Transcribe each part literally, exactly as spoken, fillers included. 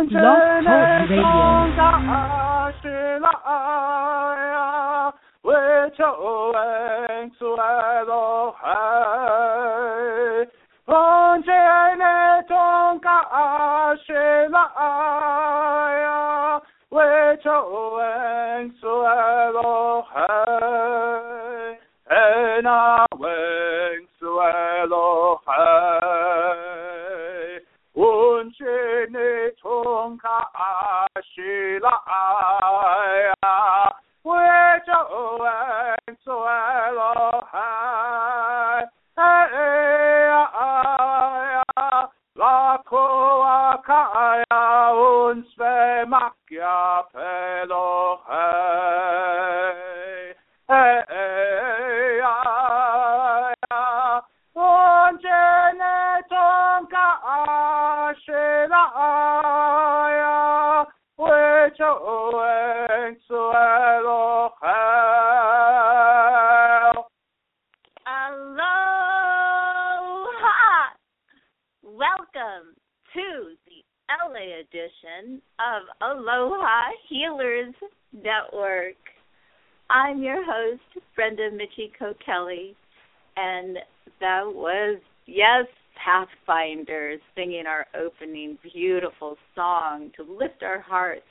Blog Talk Radio. 为救恩出来了海，风姐那种感谢来呀，为救恩出来了海，哎那恩出来了海，风姐那种感谢来呀。为救恩出来了海，哎呀哎呀，拉克瓦卡呀，恩svej macka pe lo hej, eh eh ja ja, on jene tonka ashela ja, we cho en suelo hell. Aloha! Welcome to the L A edition of Aloha Healers Network. I'm your host, Brenda Michiko Kelly, and that was, yes, Pathfinder singing our opening beautiful song to lift our hearts.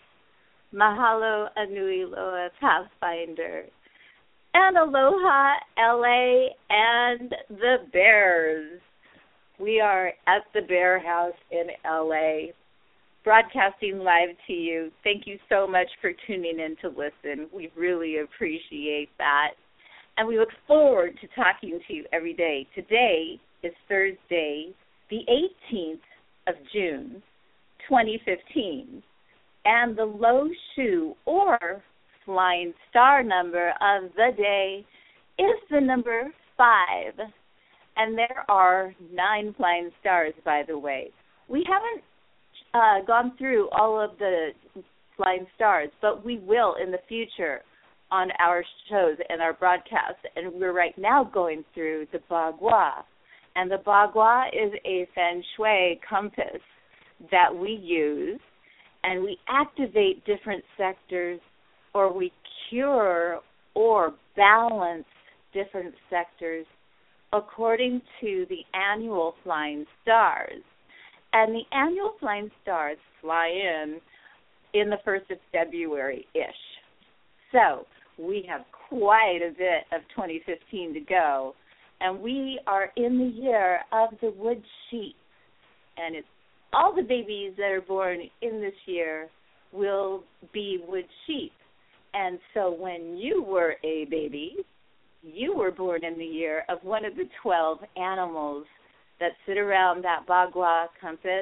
Mahalo Anui Loa Pathfinder. And Aloha L A and the Bears. We are at the Bear House in L A, broadcasting live to you. Thank you so much for tuning in to listen. We really appreciate that. And we look forward to talking to you every day. Today is Thursday, the eighteenth of June, twenty fifteen. And the low shoe or flying star number of the day is the number five. And there are nine flying stars, by the way. We haven't uh, gone through all of the flying stars, but we will in the future on our shows and our broadcasts. And we're right now going through the Bagua. And the Bagua is a Feng Shui compass that we use, and we activate different sectors, or we cure or balance different sectors according to the annual flying stars. And the annual flying stars fly in in the first of February-ish. So we have quite a bit of twenty fifteen to go, and we are in the year of the wood sheep. And it's all the babies that are born in this year will be wood sheep. And so when you were a baby, you were born in the year of one of the twelve animals that sit around that Bagua compass,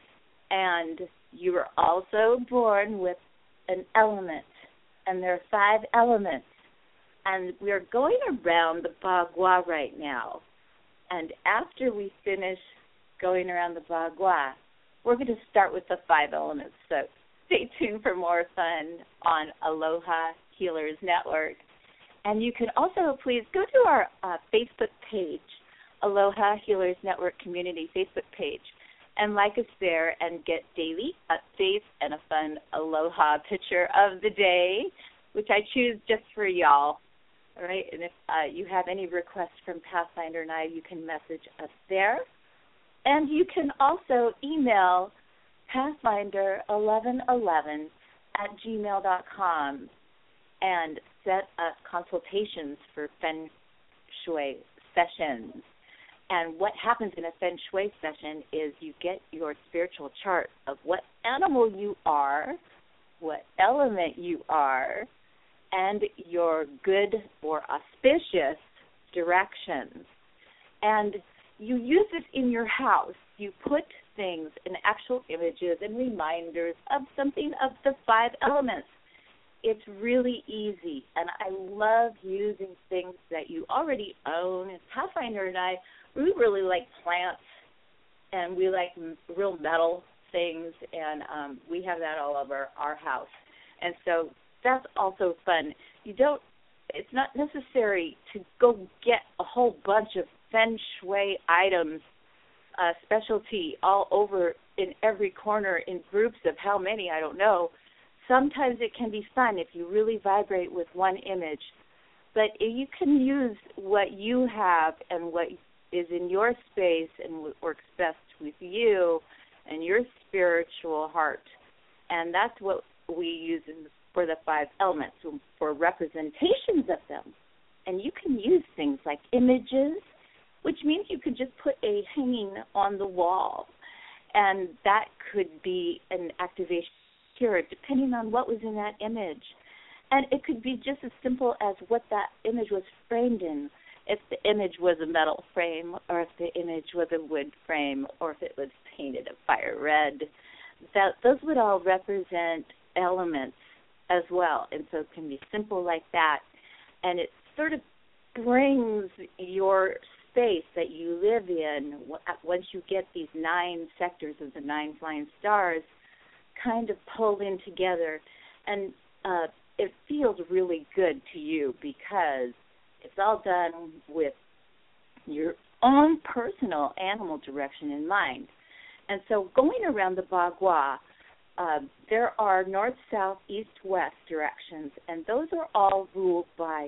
and you were also born with an element, and there are five elements. And we're going around the Bagua right now, and after we finish going around the Bagua, we're going to start with the five elements. So stay tuned for more fun on Aloha Healers Network. And you can also please go to our uh, Facebook page, Aloha Healers Network Community Facebook page, and like us there and get daily updates and a fun Aloha picture of the day, which I choose just for y'all. All right, and if uh, you have any requests from Pathfinder and I, you can message us there. And you can also email pathfinder eleven eleven at gmail dot com and set up consultations for Feng Shui sessions. And what happens in a Feng Shui session is you get your spiritual chart of what animal you are, what element you are, and your good or auspicious directions. And you use it in your house. You put things in actual images and reminders of something of the five elements. It's really easy, and I love using things that you already own. And Pathfinder and I, we really like plants, and we like real metal things, and um, we have that all over our house. And so that's also fun. You don't, it's not necessary to go get a whole bunch of Feng Shui items, uh, specialty all over in every corner in groups of how many, I don't know. Sometimes it can be fun if you really vibrate with one image. But you can use what you have and what is in your space and what works best with you and your spiritual heart. And that's what we use in, for the five elements, for representations of them. And you can use things like images, which means you could just put a hanging on the wall. And that could be an activation here, depending on what was in that image. And it could be just as simple as what that image was framed in. If the image was a metal frame, or if the image was a wood frame, or if it was painted a fire red, that those would all represent elements as well. And so it can be simple like that. And it sort of brings your space that you live in, once you get these nine sectors of the nine flying stars kind of pulled in together. And uh, it feels really good to you because it's all done with your own personal animal direction in mind. And so going around the Bagua, uh, there are north, south, east, west directions, and those are all ruled by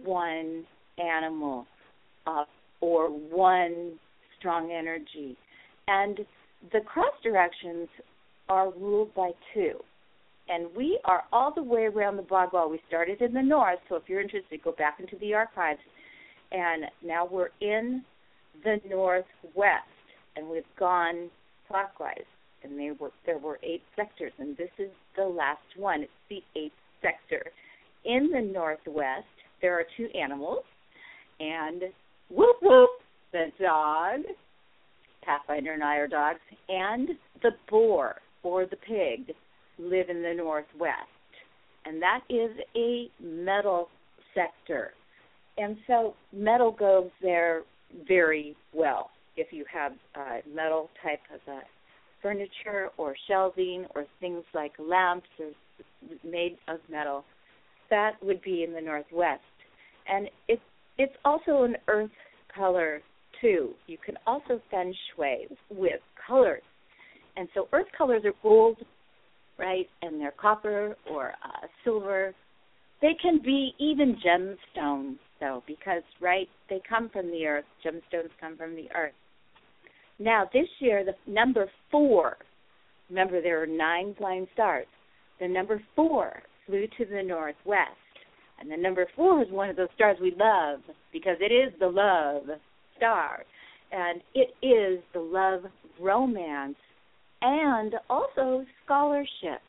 one animal uh, or one strong energy. And the cross directions are ruled by two. And we are all the way around the Bagua. We started in the north, so if you're interested, go back into the archives. And now we're in the northwest, and we've gone clockwise. And they were, there were eight sectors, and this is the last one. It's the eighth sector. In the northwest, there are two animals, and whoop whoop, the dog, Pathfinder and I are dogs, and the boar or the pig live in the northwest. And that is a metal sector. And so metal goes there very well. If you have uh, metal type of uh, furniture or shelving or things like lamps or made of metal, that would be in the northwest. And it's it's also an earth color too. You can also feng shui with colors. And so earth colors are gold, right, and they're copper or uh, silver. They can be even gemstones, though, because, right, they come from the earth. Gemstones come from the earth. Now, this year, the number four, remember there are nine flying stars. The number four flew to the northwest. And the number four is one of those stars we love because it is the love star. And it is the love romance and also scholarship,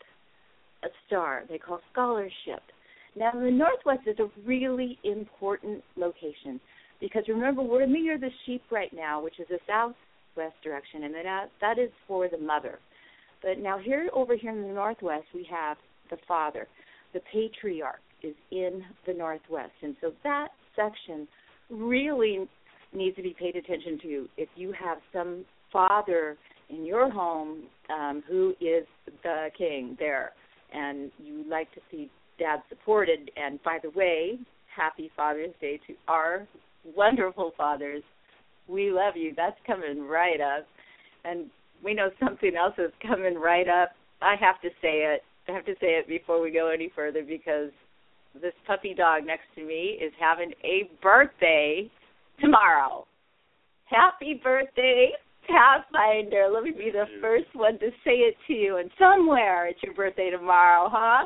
a star they call scholarship. Now, the northwest is a really important location because, remember, we're near the sheep right now, which is the southwest direction, and that, that is for the mother. But now here, over here in the northwest, we have the father. The patriarch is in the northwest, and so that section really needs to be paid attention to. If you have some father in your home um, who is the king there, and you like to see dad supported, and by the way, happy Father's Day to our wonderful fathers. We love you. That's coming right up. And we know something else is coming right up. I have to say it. I have to say it before we go any further because this puppy dog next to me is having a birthday tomorrow. Happy birthday, Pathfinder. Let me be the first one to say it to you. And somewhere it's your birthday tomorrow, huh?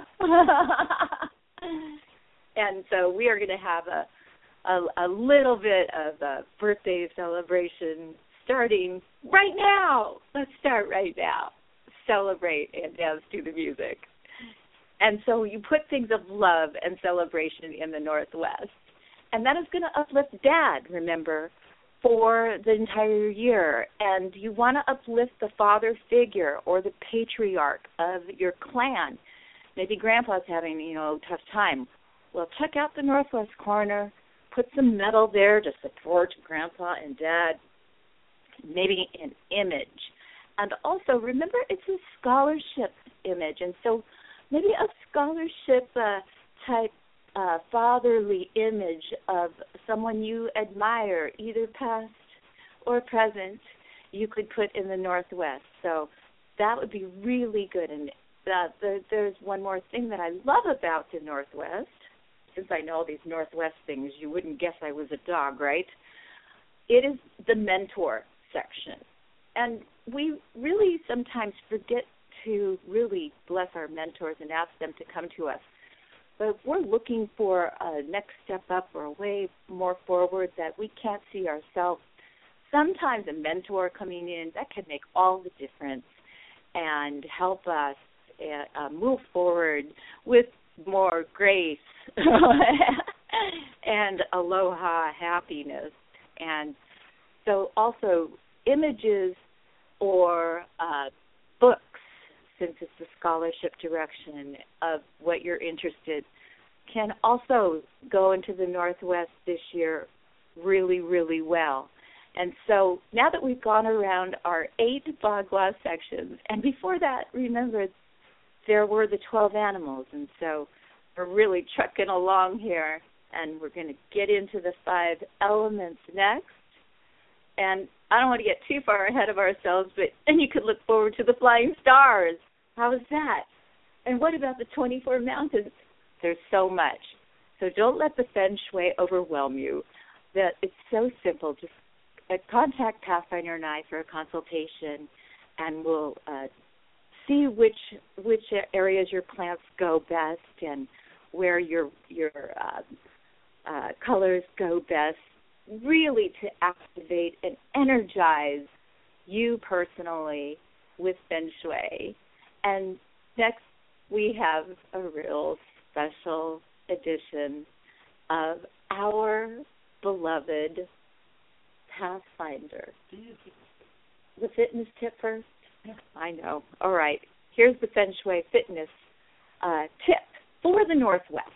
And so we are going to have a, a, a little bit of a birthday celebration starting right now. Let's start right now. Celebrate and dance to the music. And so you put things of love and celebration in the Northwest. And that is going to uplift Dad, remember, for the entire year. And you want to uplift the father figure or the patriarch of your clan. Maybe Grandpa's having, you know, a tough time. Well, check out the Northwest corner. Put some metal there to support Grandpa and Dad. Maybe an image. And also, remember, it's a scholarship image. And so maybe a scholarship uh, type uh, fatherly image of someone you admire, either past or present, you could put in the Northwest. So that would be really good. And uh, the, there's one more thing that I love about the Northwest. Since I know all these Northwest things, you wouldn't guess I was a dog, right? It is the mentor section. And we really sometimes forget to really bless our mentors and ask them to come to us. But if we're looking for a next step up or a way more forward that we can't see ourselves, sometimes a mentor coming in, that can make all the difference and help us uh, move forward with more grace and aloha happiness. And so also images or uh, books, since it's the scholarship direction of what you're interested, can also go into the Northwest this year really, really well. And so now that we've gone around our eight Bagua sections, and before that, remember, there were the twelve animals, and so we're really trucking along here, and we're going to get into the five elements next. And I don't want to get too far ahead of ourselves, but then you could look forward to the flying stars. How is that? And what about the twenty-four mountains? There's so much. So don't let the Feng Shui overwhelm you. That it's so simple. Just uh, contact Pathfinder and I for a consultation, and we'll uh, see which which areas your plants go best and where your your uh, uh, colors go best, really to activate and energize you personally with Feng Shui. And next we have a real special edition of our beloved Pathfinder. The fitness tip first? I know. All right. Here's the Feng Shui fitness uh, tip for the Northwest.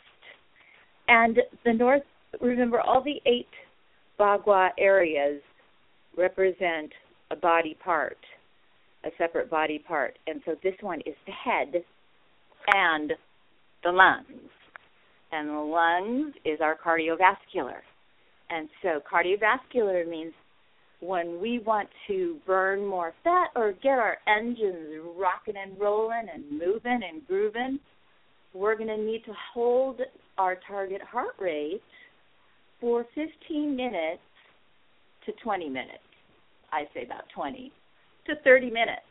And the North, remember, all the eight Bagua areas represent a body part, a separate body part. And so this one is the head and the lungs. And the lungs is our cardiovascular. And so cardiovascular means when we want to burn more fat or get our engines rocking and rolling and moving and grooving, we're going to need to hold our target heart rate for fifteen minutes to twenty minutes. I say about twenty to thirty minutes,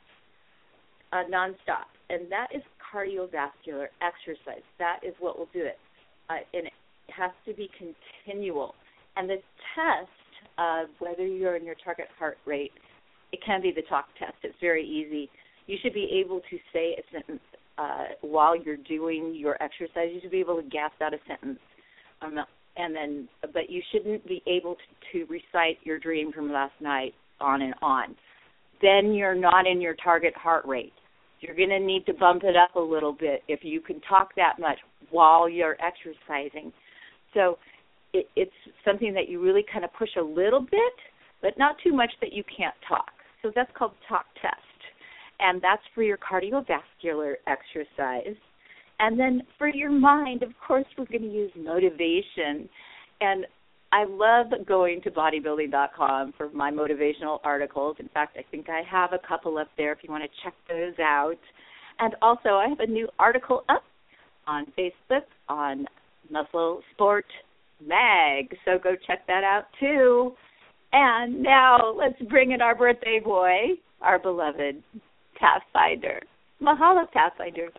uh, nonstop. And that is cardiovascular exercise. That is what will do it. Uh, and it has to be continual. And the test of whether you're in your target heart rate, it can be the talk test. It's very easy. You should be able to say a sentence uh, while you're doing your exercise. You should be able to gasp out a sentence. Um, and then, but you shouldn't be able to, to recite your dream from last night on and on. Then you're not in your target heart rate. You're going to need to bump it up a little bit if you can talk that much while you're exercising. So it, it's something that you really kind of push a little bit, but not too much that you can't talk. So that's called talk test. And that's for your cardiovascular exercise. And then for your mind, of course, we're going to use motivation. And I love going to bodybuilding dot com for my motivational articles. In fact, I think I have a couple up there if you want to check those out. And also, I have a new article up on Facebook on Muscle Sport Mag. So go check that out, too. And now let's bring in our birthday boy, our beloved Pathfinder. Mahalo, Pathfinder.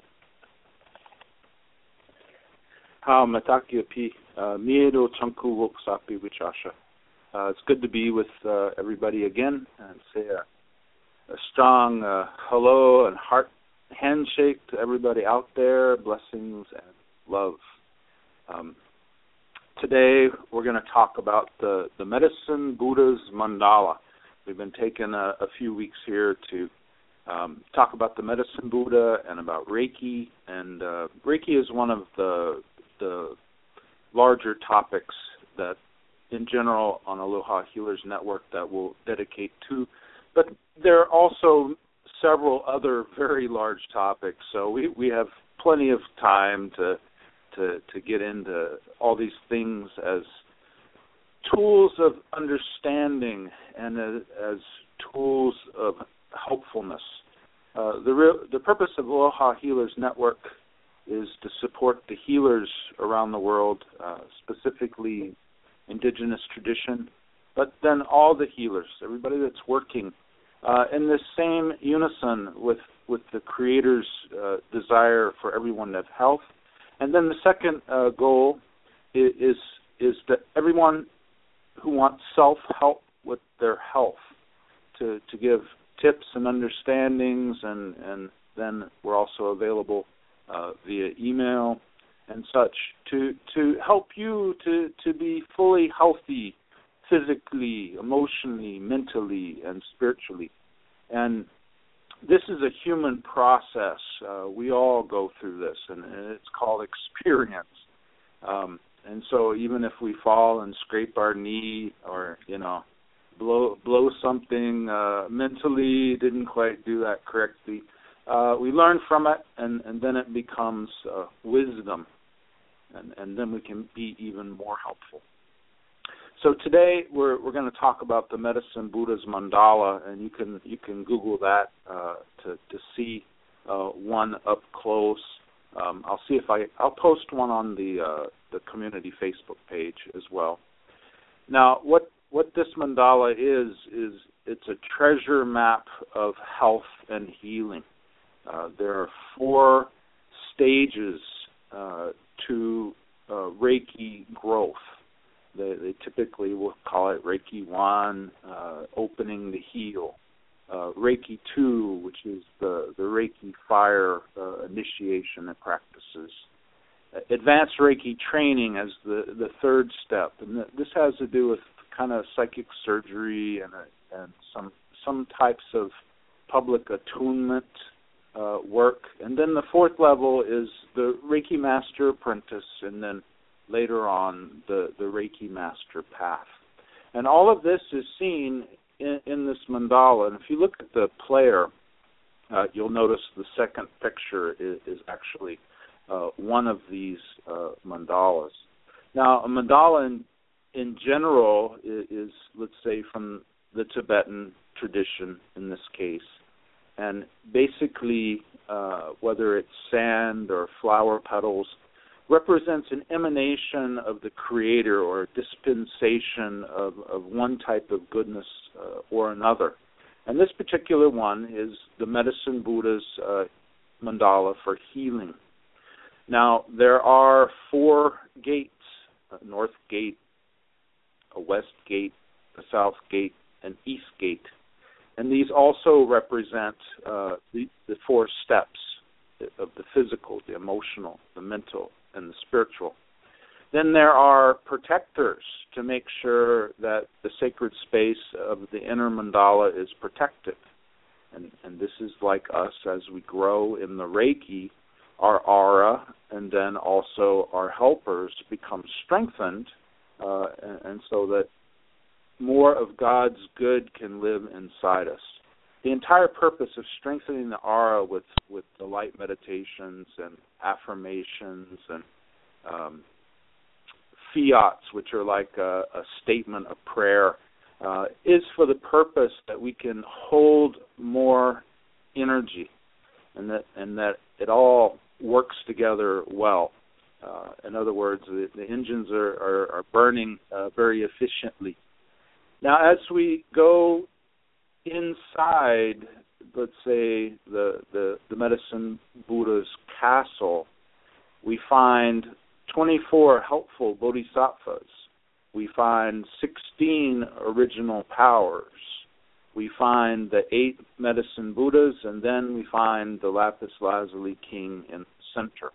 Ha matakia pi miedo chanku woksapi wichasha. It's good to be with uh, everybody again and say a, a strong uh, hello and heart handshake to everybody out there. Blessings and love. Um, today we're going to talk about the, the Medicine Buddha's Mandala. We've been taking a, a few weeks here to um, talk about the Medicine Buddha and about Reiki. And uh, Reiki is one of the the larger topics that, in general, on Aloha Healers Network that we'll dedicate to. But there are also several other very large topics, so we, we have plenty of time to, to to get into all these things as tools of understanding and as, as tools of helpfulness. Uh, the, real, the purpose of Aloha Healers Network is to support the healers around the world, uh, specifically indigenous tradition, but then all the healers, everybody that's working uh, in the same unison with, with the Creator's uh, desire for everyone to have health. And then the second uh, goal is, is is that everyone who wants self-help with their health to, to give tips and understandings, and, and then we're also available uh, via email and such to to help you to, to be fully healthy physically, emotionally, mentally, and spiritually. And this is a human process. Uh, we all go through this, and, and it's called experience. Um, and so even if we fall and scrape our knee, or, you know, blow blow something uh, mentally, didn't quite do that correctly, uh, we learn from it, and, and then it becomes uh, wisdom, and, and then we can be even more helpful. So today we're we're going to talk about the Medicine Buddha's mandala, and you can you can Google that uh, to to see uh, one up close. Um, I'll see if I I'll post one on the uh, the community Facebook page as well. Now, what what this mandala is is it's a treasure map of health and healing. Uh, there are four stages uh, to uh, Reiki growth. They, they typically will call it Reiki one, uh, opening the heel. Uh, Reiki two, which is the, the Reiki fire uh, initiation and practices. Uh, advanced Reiki training as the, the third step. And th- this has to do with kind of psychic surgery and, uh, and some some types of public attunement uh, work. And then the fourth level is the Reiki Master Apprentice, and then later on the, the Reiki Master Path. And all of this is seen in, in this mandala. And if you look at the player, uh, you'll notice the second picture is, is actually uh, one of these uh, mandalas. Now, a mandala in, in general is, is, let's say, from the Tibetan tradition in this case. And basically, uh, whether it's sand or flower petals, represents an emanation of the Creator or a dispensation of, of one type of goodness uh, or another. And this particular one is the Medicine Buddha's uh, mandala for healing. Now, there are four gates, a north gate, a west gate, a south gate, an east gate. And these also represent uh, the, the four steps of the physical, the emotional, the mental, and the spiritual. Then there are protectors to make sure that the sacred space of the inner mandala is protected. And, and this is like us as we grow in the Reiki, our aura and then also our helpers become strengthened, uh, and, and so that more of God's good can live inside us. The entire purpose of strengthening the aura with, with the light meditations and affirmations and um, fiats, which are like a, a statement of prayer, uh, is for the purpose that we can hold more energy and that and that it all works together well. Uh, in other words, the, the engines are, are, are burning uh, very efficiently. Now, as we go inside, let's say, the, the, the Medicine Buddha's castle, we find twenty-four helpful bodhisattvas. We find sixteen original powers. We find the eight Medicine Buddhas, and then we find the Lapis Lazuli King in the center.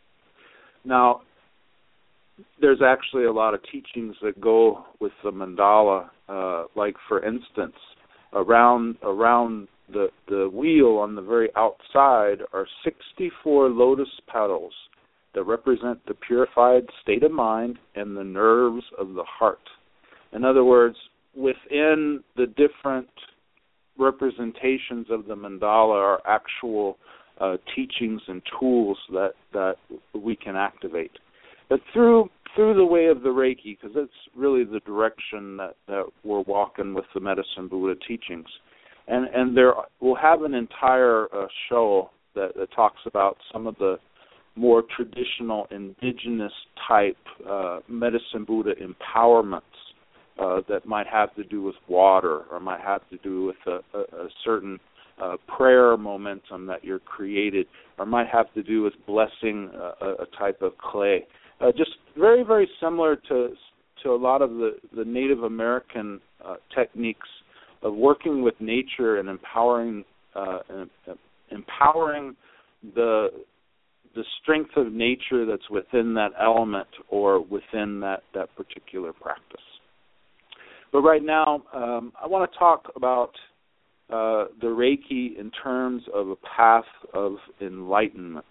Now, there's actually a lot of teachings that go with the mandala, uh, like, for instance, around around the, the wheel on the very outside are sixty-four lotus petals that represent the purified state of mind and the nerves of the heart. In other words, within the different representations of the mandala are actual uh, teachings and tools that, that we can activate. But through through the way of the Reiki, because that's really the direction that, that we're walking with the Medicine Buddha teachings, And and there we'll have an entire uh, show that, that talks about some of the more traditional indigenous type uh, medicine Buddha empowerments uh, that might have to do with water or might have to do with a, a, a certain uh, prayer momentum that you're created, or might have to do with blessing a, a type of clay. Uh, just very, very similar to to a lot of the, the Native American uh, techniques of working with nature and empowering uh, empowering the the strength of nature that's within that element or within that, that particular practice. But right now, um, I want to talk about uh, the Reiki in terms of a path of enlightenment.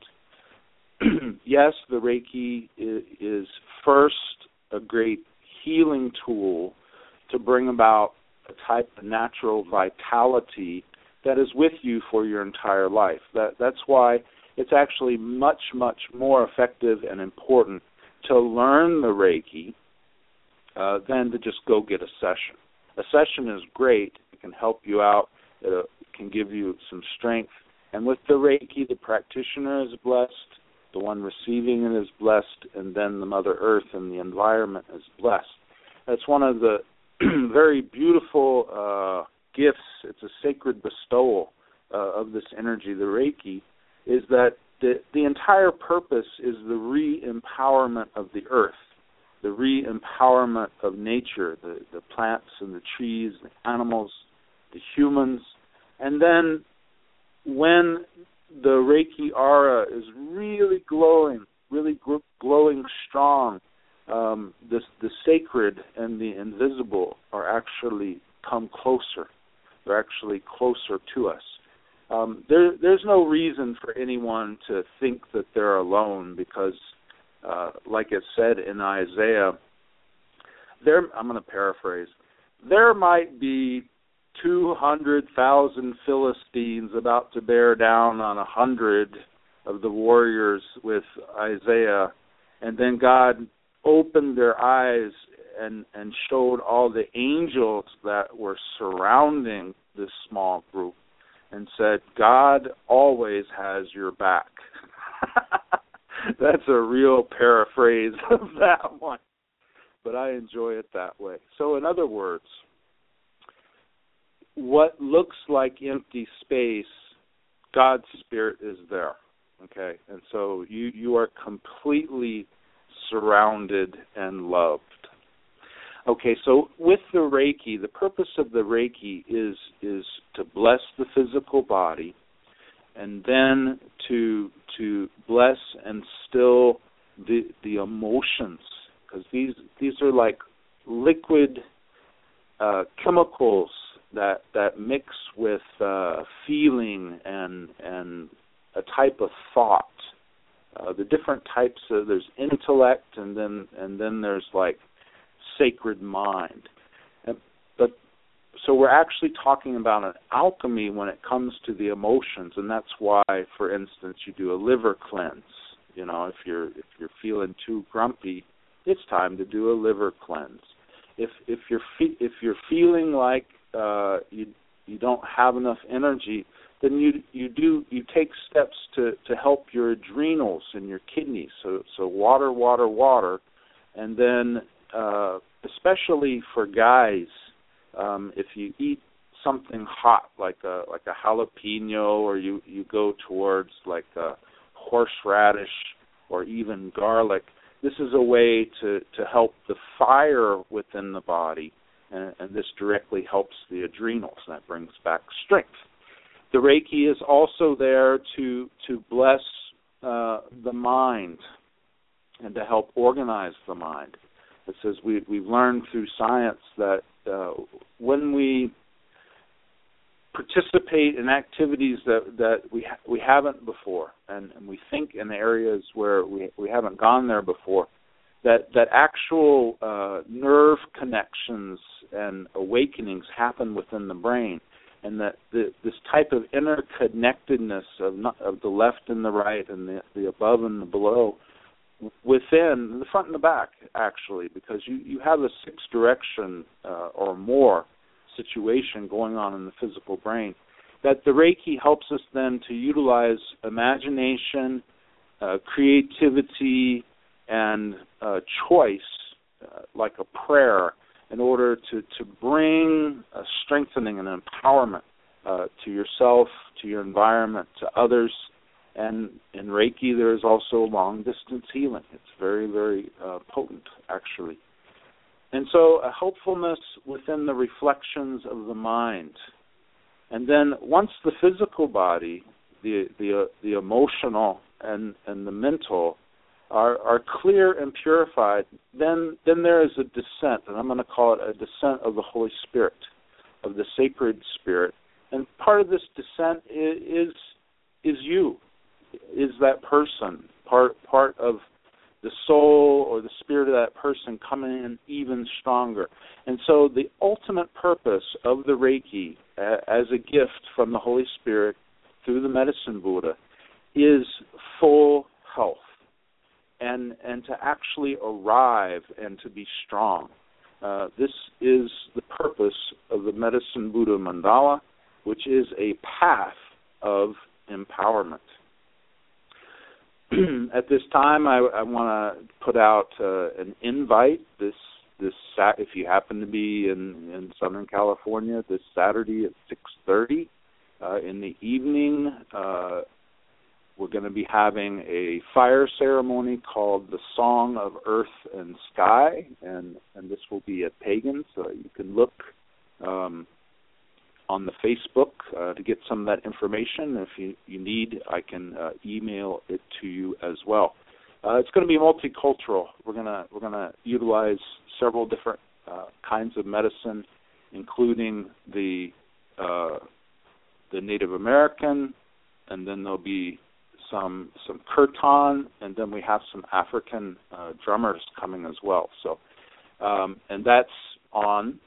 Yes, the Reiki is, is first a great healing tool to bring about a type of natural vitality that is with you for your entire life. That that's why it's actually much, much more effective and important to learn the Reiki uh, than to just go get a session. A session is great. It can help you out. It uh, can give you some strength. And with the Reiki, the practitioner is blessed, the one receiving it is blessed, and then the Mother Earth and the environment is blessed. That's one of the very beautiful uh, gifts. It's a sacred bestowal uh, of this energy, the Reiki, is that the, the entire purpose is the re-empowerment of the earth, the re-empowerment of nature, the, the plants and the trees, the animals, the humans. And then when the Reiki aura is really glowing, really gl- glowing strong, um, this, the sacred and the invisible are actually come closer. They're actually closer to us. Um, there, there's no reason for anyone to think that they're alone because, uh, like it said in Isaiah, there, I'm going to paraphrase, there might be two hundred thousand Philistines about to bear down on a hundred of the warriors with Isaiah, and then God opened their eyes and, and showed all the angels that were surrounding this small group and said, God always has your back. That's a real paraphrase of that one, but I enjoy it that way. So in other words, what looks like empty space, God's Spirit is there, okay? And so you, you are completely surrounded and loved. Okay, so with the Reiki, the purpose of the Reiki is is to bless the physical body, and then to to bless and still the the emotions, because these these are like liquid uh, chemicals that that mix with uh, feeling and and a type of thought. Uh, the different types of there's intellect, and then and then there's like sacred mind. And, but so we're actually talking about an alchemy when it comes to the emotions, and that's why, for instance, you do a liver cleanse. You know, if you're if you're feeling too grumpy, it's time to do a liver cleanse. If if you're fe- if you're feeling like uh, you you don't have enough energy, then you you do you take steps to, to help your adrenals and your kidneys. So so water, water, water, and then uh, especially for guys, um, if you eat something hot like a like a jalapeno, or you, you go towards like a horseradish or even garlic, this is a way to, to help the fire within the body, and, and this directly helps the adrenals. That brings back strength. The Reiki is also there to to bless uh, the mind and to help organize the mind. It says we, we've learned through science that uh, when we participate in activities that, that we ha- we haven't before, and, and we think in areas where we, we haven't gone there before, that, that actual uh, nerve connections and awakenings happen within the brain, and that the, this type of interconnectedness of, not, of the left and the right and the, the above and the below within the front and the back, actually, because you, you have a six direction uh, or more situation going on in the physical brain, that the Reiki helps us then to utilize imagination, uh, creativity, and uh, choice, uh, like a prayer, in order to, to bring a strengthening and empowerment uh, to yourself, to your environment, to others. And in Reiki, there is also long-distance healing. It's very, very uh, potent, actually. And so a helpfulness within the reflections of the mind. And then once the physical body, the the, uh, the emotional and, and the mental are, are clear and purified, then then there is a descent, and I'm going to call it a descent of the Holy Spirit, of the sacred spirit. And part of this descent is is you, is that person, part part of the soul or the spirit of that person coming in even stronger. And so the ultimate purpose of the Reiki uh, as a gift from the Holy Spirit through the Medicine Buddha is full health and and to actually arrive and to be strong. Uh, this is the purpose of the Medicine Buddha Mandala, which is a path of empowerment. At this time, I, I want to put out uh, an invite. This this if you happen to be in, in Southern California, this Saturday at six thirty uh, in the evening, uh, we're going to be having a fire ceremony called the Song of Earth and Sky, and and this will be at Pagan, so you can look um, on the Facebook uh, to get some of that information. If you, you need, I can uh, email it to you as well. Uh, it's going to be multicultural. We're gonna we're gonna utilize several different uh, kinds of medicine, including the uh, the Native American, and then there'll be some some kirtan, and then we have some African uh, drummers coming as well. So, um, and that's on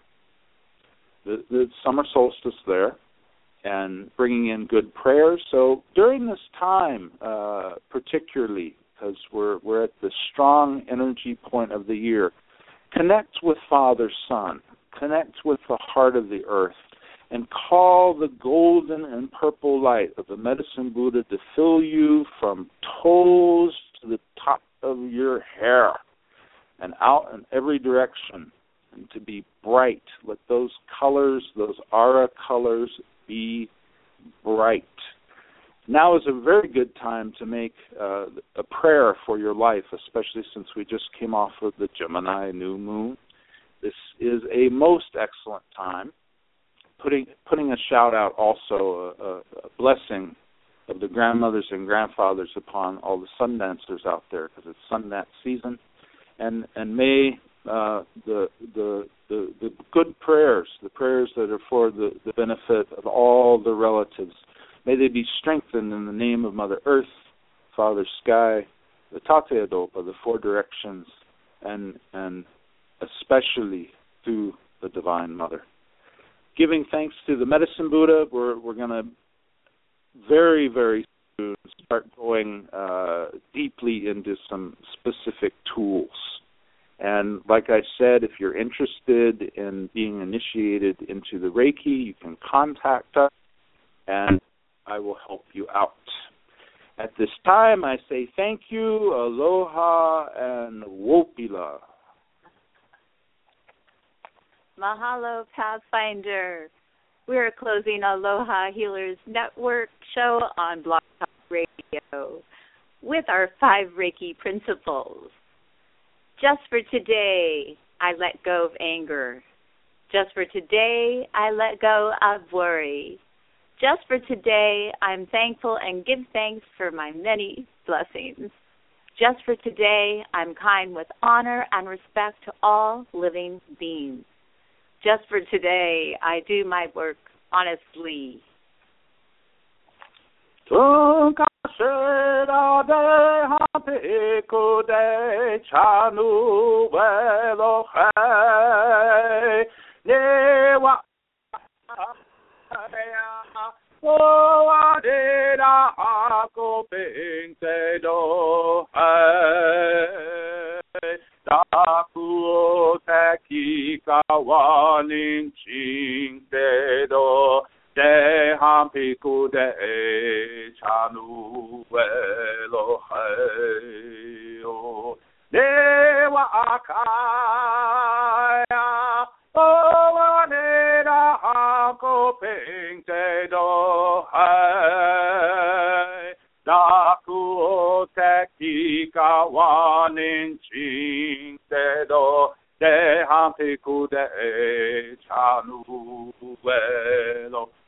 The, the summer solstice there, and bringing in good prayers. So during this time, uh, particularly, because we're we're at the strong energy point of the year, connect with Father Sun, connect with the heart of the earth, and call the golden and purple light of the Medicine Buddha to fill you from toes to the top of your hair and out in every direction, and to be bright. Let those colors, those aura colors, be bright. Now is a very good time to make uh, a prayer for your life, especially since we just came off of the Gemini new moon. This is a most excellent time. Putting putting a shout out also, a, a blessing of the grandmothers and grandfathers upon all the sun dancers out there, because it's sun dance season, and and may Uh, the, the the the good prayers, the prayers that are for the, the benefit of all the relatives, may they be strengthened in the name of Mother Earth, Father Sky, the Tate Adopa, the four directions, and and especially through the Divine Mother. Giving thanks to the Medicine Buddha, we're we're going to very very soon start going uh, deeply into some specific tools. And like I said, if you're interested in being initiated into the Reiki, you can contact us, and I will help you out. At this time, I say thank you, aloha, and wopila. Mahalo, Pathfinder. We're closing Aloha Healers Network show on Blog Talk Radio with our five Reiki principles. Just for today, I let go of anger. Just for today, I let go of worry. Just for today, I'm thankful and give thanks for my many blessings. Just for today, I'm kind with honor and respect to all living beings. Just for today, I do my work honestly. Será de hapico de chanu velo hai newa o adera ako pinte do hai taku o teki kawanin ching do hai o ne wa akaya o ne na ko ping te do hai na ku o te ki ka wanin ching te do te hampi ku de chanu welo